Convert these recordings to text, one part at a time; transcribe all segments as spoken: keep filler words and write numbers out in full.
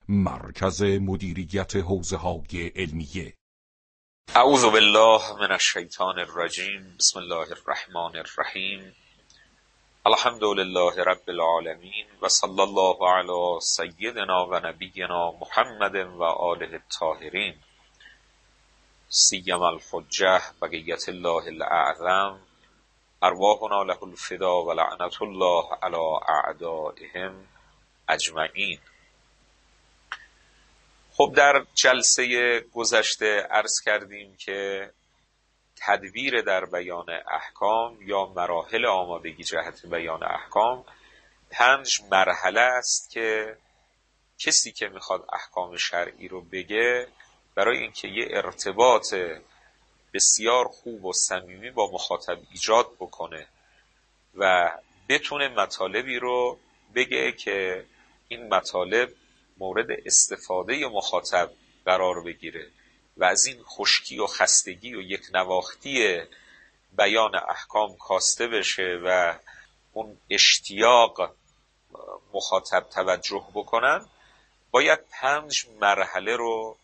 مرکز مدیریت حوزه‌های علمیه. اعوذ بالله من الشیطان الرجیم. بسم الله الرحمن الرحیم. الحمد لله رب العالمین و صلی الله علی سیدنا و نبینا محمد و آله الطاهرین سیما الحجة بقیت الله الاعظم ارواحنا له الفدا و لعنت الله علی اعدائهم اجمعین. خب در جلسه گذشته عرض کردیم که تدبیر در بیان احکام یا مراحل آمادگی جهت بیان احکام پنج مرحله است که کسی که میخواد احکام شرعی رو بگه برای اینکه یه ارتباط بسیار خوب و صمیمی با مخاطب ایجاد بکنه و بتونه مطالبی رو بگه که این مطالب مورد استفاده مخاطب قرار بگیره و از این خشکی و خستگی و یک نواختی بیان احکام کاسته بشه و اون اشتیاق مخاطب توجه بکنن، باید پنج مرحله رو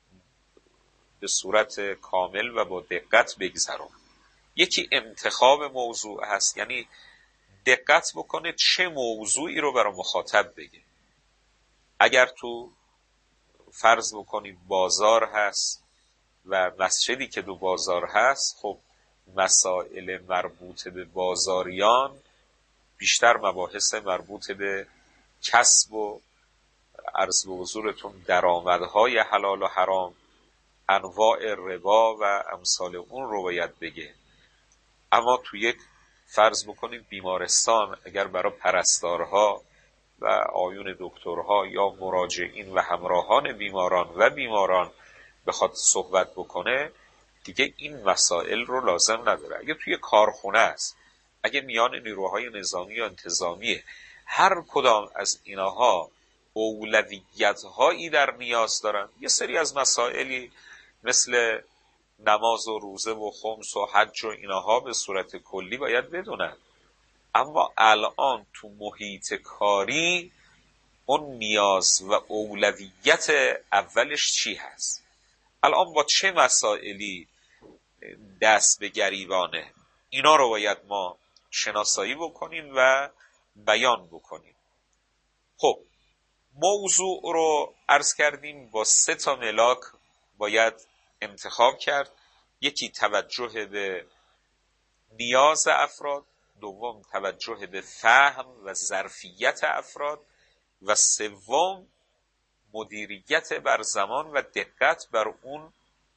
به صورت کامل و با دقت بگذرون. یکی انتخاب موضوع هست، یعنی دقت بکنه چه موضوعی رو برای مخاطب بگه. اگر تو فرض بکنید بازار هست و مسجدی که دو بازار هست، خب مسائل مربوط به بازاریان بیشتر مباحث مربوط به کسب و عرض به حضورتون درآمدهای حلال و حرام، انواع ربا و امثال اون رو باید بگه. اما تو یک فرض بکنید بیمارستان، اگر برای پرستارها و آیون دکترها یا مراجعین و همراهان بیماران و بیماران بخواد صحبت بکنه، دیگه این مسائل رو لازم نداره. اگه توی کارخونه است، اگه میان نیروهای نظامی یا انتظامیه، هر کدام از اینها اولویت‌هایی در نیاز دارن. یه سری از مسائلی مثل نماز و روزه و خمس و حج و اینها به صورت کلی باید بدونن. اما الان تو محیط کاری اون نیاز و اولویت اولش چی هست؟ الان با چه مسائلی دست به گریبانه؟ اینا رو باید ما شناسایی بکنیم و بیان بکنیم. خب موضوع رو عرض کردیم با سه تا ملاک باید انتخاب کرد. یکی توجه به نیاز افراد، دوم توجه به فهم و ظرفیت افراد و سوم مدیریت بر زمان و دقت بر اون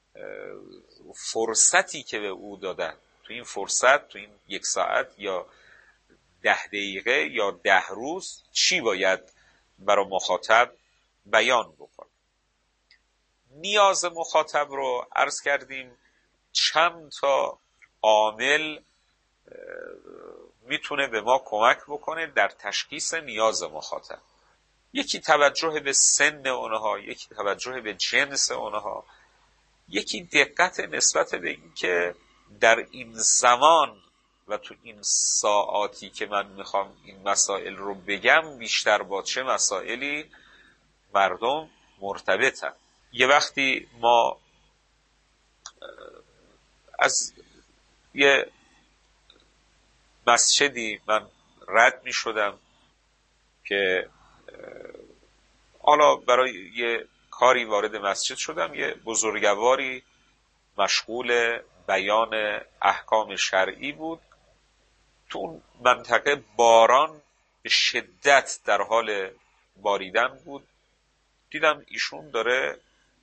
فرصتی که به او دادن. تو این فرصت، تو این یک ساعت یا ده دقیقه یا ده روز چی باید برای مخاطب بیان بکن. نیاز مخاطب رو عرض کردیم چند تا عامل میتونه به ما کمک بکنه در تشخیص نیاز مخاطب. یکی توجه به سن اونها، یکی توجه به جنس اونها، یکی دقت نسبت به این که در این زمان و تو این ساعاتی که من میخوام این مسائل رو بگم بیشتر با چه مسائلی مردم مرتبطن. یه وقتی ما از یه مسجدی من رد می شدم که حالا برای یه کاری وارد مسجد شدم، یه بزرگواری مشغول بیان احکام شرعی بود. تو اون منطقه باران به شدت در حال باریدن بود. دیدم ایشون داره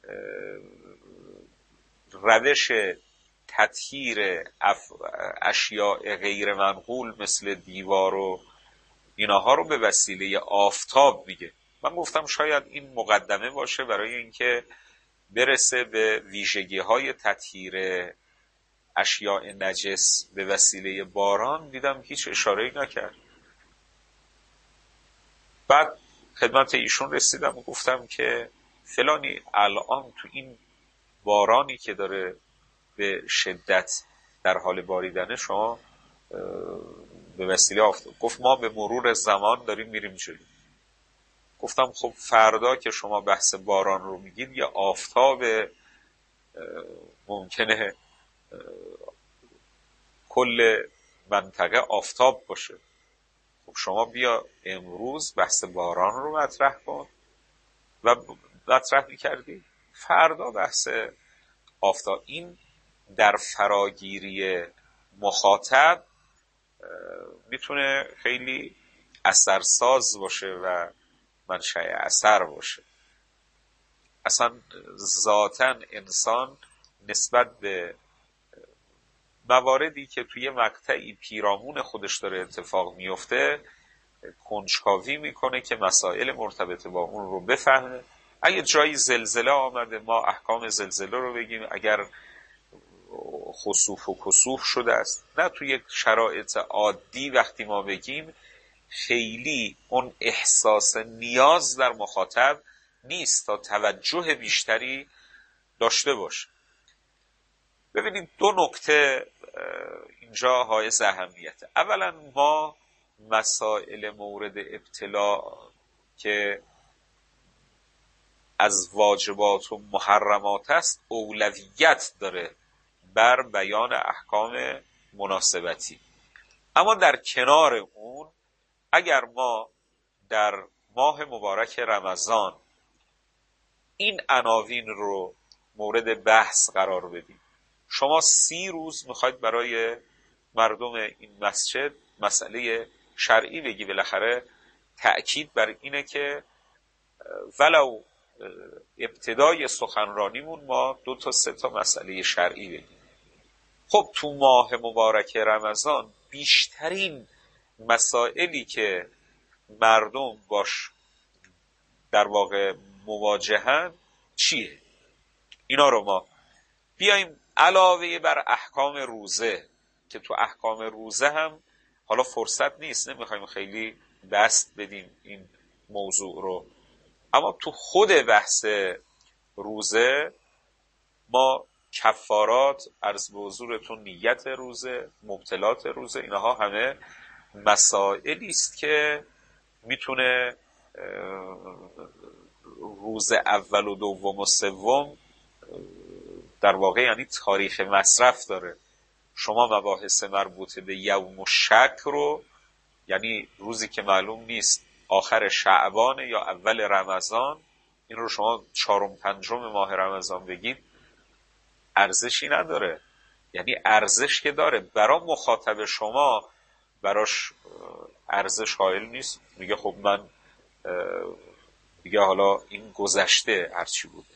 روش تطهیر اشیاء غیر منقول مثل دیوار و ایناها رو به وسیله آفتاب میگه. من گفتم شاید این مقدمه باشه برای اینکه برسه به ویژگی‌های تطهیر اشیاء نجس به وسیله باران. دیدم هیچ اشاره‌ای نکرد. بعد خدمت ایشون رسیدم و گفتم که فلانی الان تو این بارانی که داره به شدت در حال باریدنه شما به وسیله آفتاب. گفت ما به مرور زمان داریم میریم جلو. گفتم خب فردا که شما بحث باران رو میگید یه آفتاب ممکنه کل منطقه آفتاب باشه. خب شما بیا امروز بحث باران رو مطرح کن و مطرح میکردی فردا بحث آفتاب. این در فراگیری مخاطب میتونه خیلی اثرساز باشه و منشأ اثر باشه. اصلا ذاتاً انسان نسبت به مواردی که توی مقطعی پیرامون خودش داره اتفاق میفته کنجکاوی میکنه که مسائل مرتبط با اون رو بفهمه. اگه جایی زلزله آمده ما احکام زلزله رو بگیم، اگر خسوف و کسوف شده است. نه توی شرایط عادی وقتی ما بگیم خیلی اون احساس نیاز در مخاطب نیست تا توجه بیشتری داشته باشه. ببینید دو نکته اینجا حائز اهمیته. اولا ما مسائل مورد ابتلا که از واجبات و محرمات است اولویت داره بر بیان احکام مناسبتی. اما در کنار اون اگر ما در ماه مبارک رمضان این عناوین رو مورد بحث قرار بدیم، شما سی روز میخواید برای مردم این مسجد مسئله شرعی بگی، بالاخره تأکید بر اینه که ولو ابتدای سخنرانیمون ما دو تا سه تا مسئله شرعی بگیم. خب تو ماه مبارک رمضان بیشترین مسائلی که مردم باش در واقع مواجهن چیه؟ اینا رو ما بیایم علاوه بر احکام روزه که تو احکام روزه هم حالا فرصت نیست، نمیخوایم خیلی دست بدیم این موضوع رو، اما تو خود بحث روزه ما کفارات، عرض به حضورتون نیت روزه، مبطلات روزه، اینها همه مسائلی است که میتونه روز اول و دوم و سوم در واقع یعنی تاریخ مصرف داره. شما مباحث مربوط به یوم و شک رو، یعنی روزی که معلوم نیست آخر شعبان یا اول رمضان، این رو شما چهارم پنجم ماه رمضان بگید ارزشی نداره. یعنی ارزش که داره برای مخاطب شما، براش ارزش قائل نیست، میگه خب من دیگه حالا این گذشته هرچی بوده.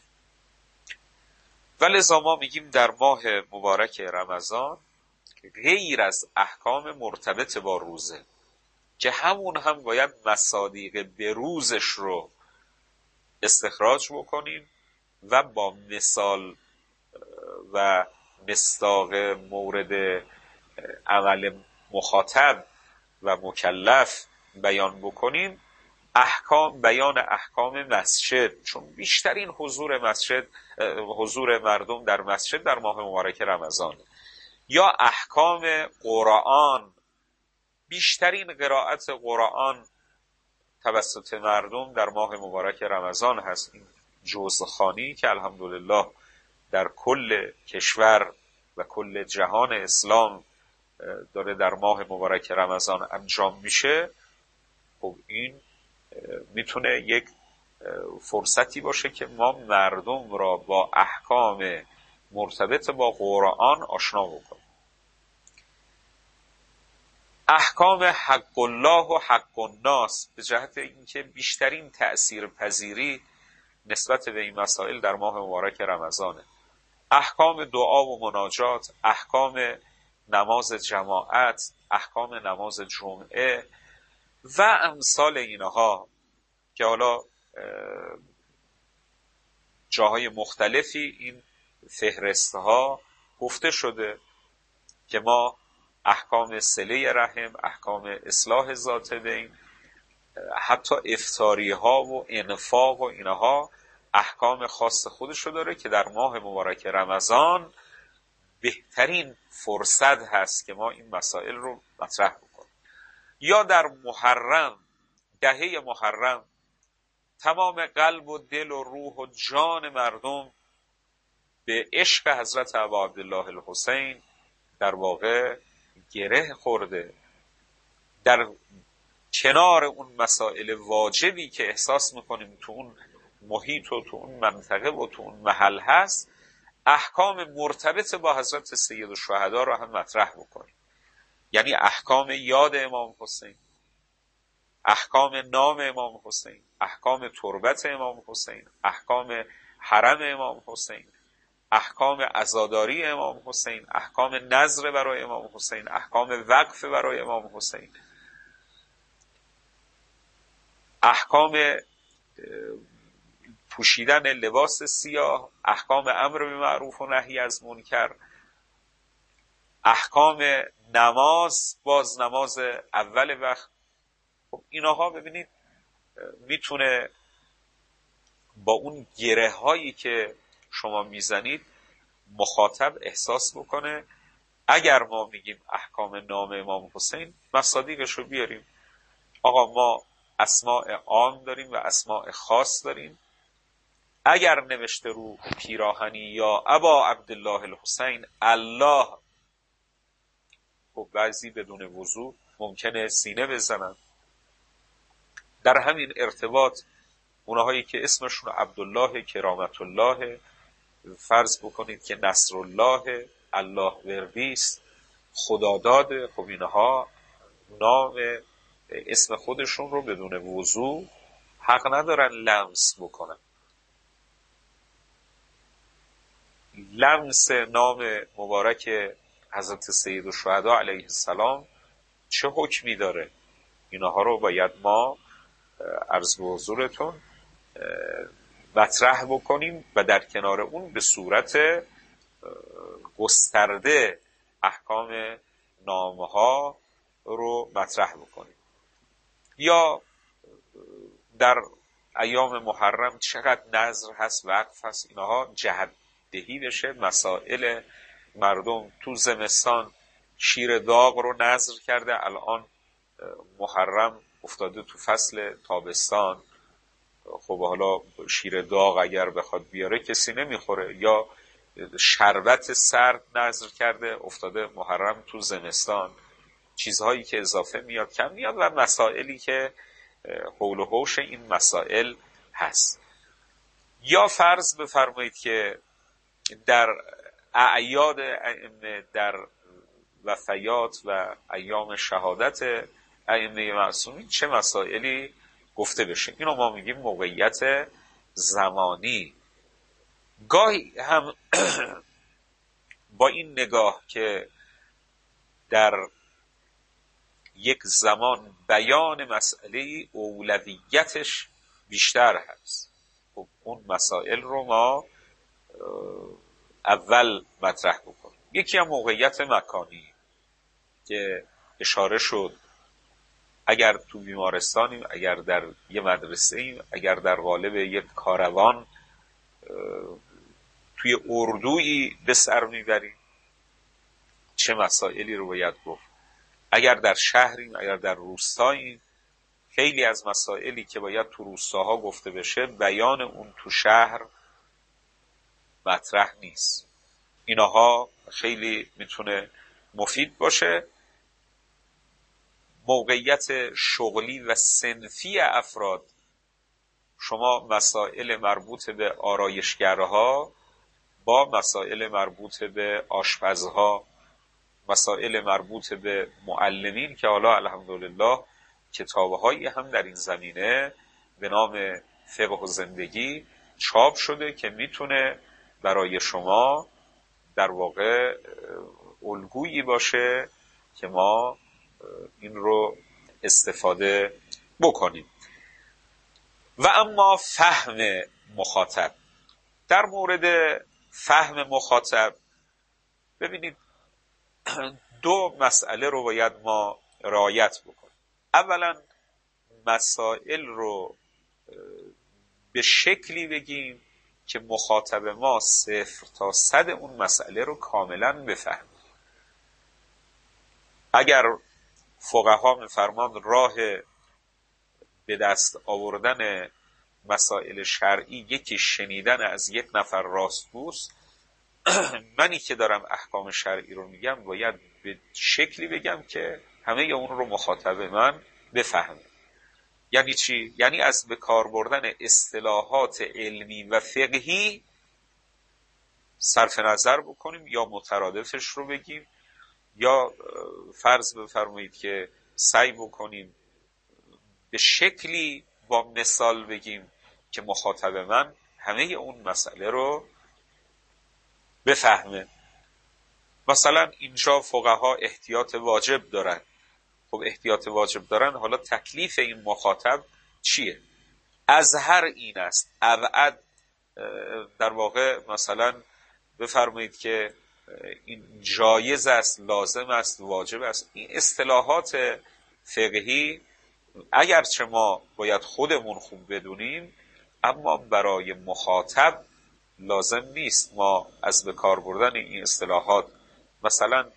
ولذا ما میگیم در ماه مبارک رمضان غیر از احکام مرتبط با روزه که همون هم باید مصادیق به روزش رو استخراج بکنیم و با مثال و مصداق مورد عمل مخاطب و مکلف بیان بکنیم، احکام بیان احکام مسجد، چون بیشترین حضور مسجد حضور مردم در مسجد در ماه مبارک رمضان، یا احکام قرآن، بیشترین قرائت قرآن توسط مردم در ماه مبارک رمضان هست. این جزخوانی که الحمدلله در کل کشور و کل جهان اسلام داره در ماه مبارک رمضان انجام میشه، خب این میتونه یک فرصتی باشه که ما مردم را با احکام مرتبط با قرآن آشنا بکنیم. احکام حق الله و حق الناس به جهت اینکه بیشترین تأثیر پذیری نسبت به این مسائل در ماه مبارک رمضانه. احکام دعا و مناجات، احکام نماز جماعت، احکام نماز جمعه و امثال اینها که حالا جاهای مختلفی این فهرستها گفته شده که ما احکام صله رحم، احکام اصلاح ذات بین، حتی افطاری ها و انفاق و اینها احکام خاص خودش رو داره که در ماه مبارک رمضان بهترین فرصت هست که ما این مسائل رو مطرح بکنیم. یا در محرم، دهه محرم تمام قلب و دل و روح و جان مردم به عشق حضرت ابا عبدالله الحسین در واقع گره خورده. در کنار اون مسائل واجبی که احساس میکنیم تو اون محیط و تو اون منطقه و تو اون محل هست، احکام مرتبط با حضرت سید الشهدا رو هم مطرح بکنیم. یعنی احکام یاد امام حسین، احکام نام امام حسین، احکام تربت امام حسین، احکام حرم امام حسین، احکام عزاداری امام حسین، احکام نذر برای امام حسین، احکام وقف برای امام حسین، احکام پوشیدن لباس سیاه، احکام امر به معروف و نهی از منکر، احکام نماز، باز نماز اول وقت. خب اینها ببینید میتونه با اون گره هایی که شما میزنید مخاطب احساس بکنه. اگر ما میگیم احکام نام امام حسین، مصادیقش رو بیاریم. آقا ما اسماء عام داریم و اسماء خاص داریم. اگر نوشته رو پیراهنی یا ابا عبدالله الحسین الله، خب بعضی بدون وضو ممکنه سینه بزنن. در همین ارتباط اونهایی که اسمشون عبدالله کرامت الله، فرض بکنید که نصر الله، الله وردیست، خداداد، خب اینها نام اسم خودشون رو بدون وضو حق ندارن لمس بکنن. لمس نام مبارک حضرت سید الشهدا علیه السلام چه حکمی داره؟ اینها رو باید ما عرض به حضورتون مطرح بکنیم و در کنار اون به صورت گسترده احکام نامها رو مطرح بکنیم. یا در ایام محرم چقدر نذر هست، وقف هست، اینها جهت دهی بشه. مسائل مردم تو زمستان شیر داغ رو نذر کرده، الان محرم افتاده تو فصل تابستان، خب حالا شیر داغ اگر بخواد بیاره کسی نمیخوره. یا شربت سرد نذر کرده، افتاده محرم تو زمستان. چیزهایی که اضافه میاد کم میاد و مسائلی که حول و حوش این مسائل هست. یا فرض بفرمایید که در اعیاد ائمه، در وفیات و ایام شهادت ائمه معصومین چه مسائلی گفته بشه. اینو ما میگیم موقعیت زمانی. گاهی هم با این نگاه که در یک زمان بیان مسئله اولویتش بیشتر هست، خب اون مسائل رو ما اول مطرح بکنیم. یکی هم موقعیت مکانی که اشاره شد. اگر تو بیمارستانیم، اگر در یه مدرسه ایم، اگر در قالب یک کاروان توی اردویی به سر میبریم، چه مسائلی رو باید گفت. اگر در شهریم، اگر در روستاییم، خیلی از مسائلی که باید تو روستاها گفته بشه بیان اون تو شهر مطرح نیست. اینها خیلی میتونه مفید باشه. موقعیت شغلی و صنفی افراد، شما مسائل مربوط به آرایشگرها با مسائل مربوط به آشپزها، مسائل مربوط به معلمین که حالا الحمدلله کتابهایی هم در این زمینه به نام فقه و زندگی چاپ شده که میتونه برای شما در واقع الگویی باشه که ما این رو استفاده بکنیم. و اما فهم مخاطب. در مورد فهم مخاطب ببینید دو مسئله رو باید ما رعایت بکنیم. اولا مسائل رو به شکلی بگیم که مخاطب ما صفر تا صد اون مسئله رو کاملا بفهمه. اگر فقها میفرمان راه به دست آوردن مسائل شرعی یکی شنیدن از یک نفر راستگوست، منی که دارم احکام شرعی رو میگم باید به شکلی بگم که همه اون رو مخاطب من بفهمه. یعنی چی؟ یعنی از به کار بردن اصطلاحات علمی و فقهی صرف نظر بکنیم، یا مترادفش رو بگیم، یا فرض بفرمایید که سعی بکنیم به شکلی با مثال بگیم که مخاطب من همه اون مسئله رو بفهمه. مثلا اینجا فقها احتیاط واجب دارن. خب احتیاط واجب دارن، حالا تکلیف این مخاطب چیه؟ ازهر این است، ابعد در واقع مثلا بفرمایید که این جایز است، لازم است، واجب است. این اصطلاحات فقهی اگرچه ما باید خودمون خوب بدونیم، اما برای مخاطب لازم نیست ما از به کار بردن این اصطلاحات مثلا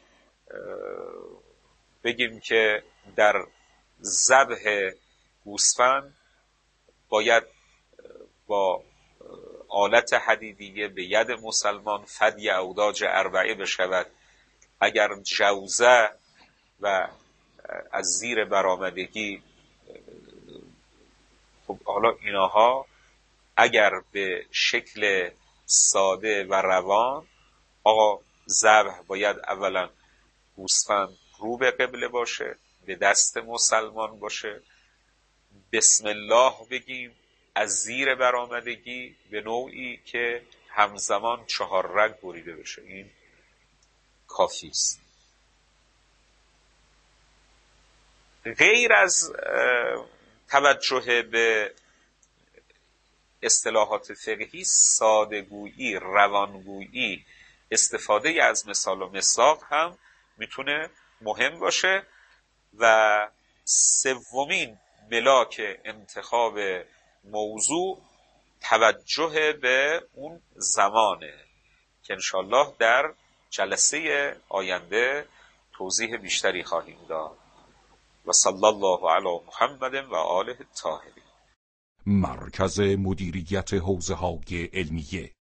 بگیم که در ذبح گوسفند باید با آلت حدیدیه به ید مسلمان فدی اوداج اربعه بشود، اگر جوزه و از زیر برآمدگی. خب حالا اینها اگر به شکل ساده و روان، آقا ذبح باید اولا گوسفند رو به قبله باشه، به دست مسلمان باشه، بسم الله بگیم، از زیر برآمدگی به نوعی که همزمان چهار رگ بریده بشه، این کافی است. غیر از توجه به اصطلاحات فقهی، ساده‌گویی، روانگویی، استفاده از مثال و مساق هم میتونه مهم باشه. و سومین ملاک انتخاب موضوع توجه به اون زمانه که انشالله در جلسه آینده توضیح بیشتری خواهیم داد. و صلی الله علی محمد و آله الطاهرین. مرکز مدیریت حوزه‌های علمیه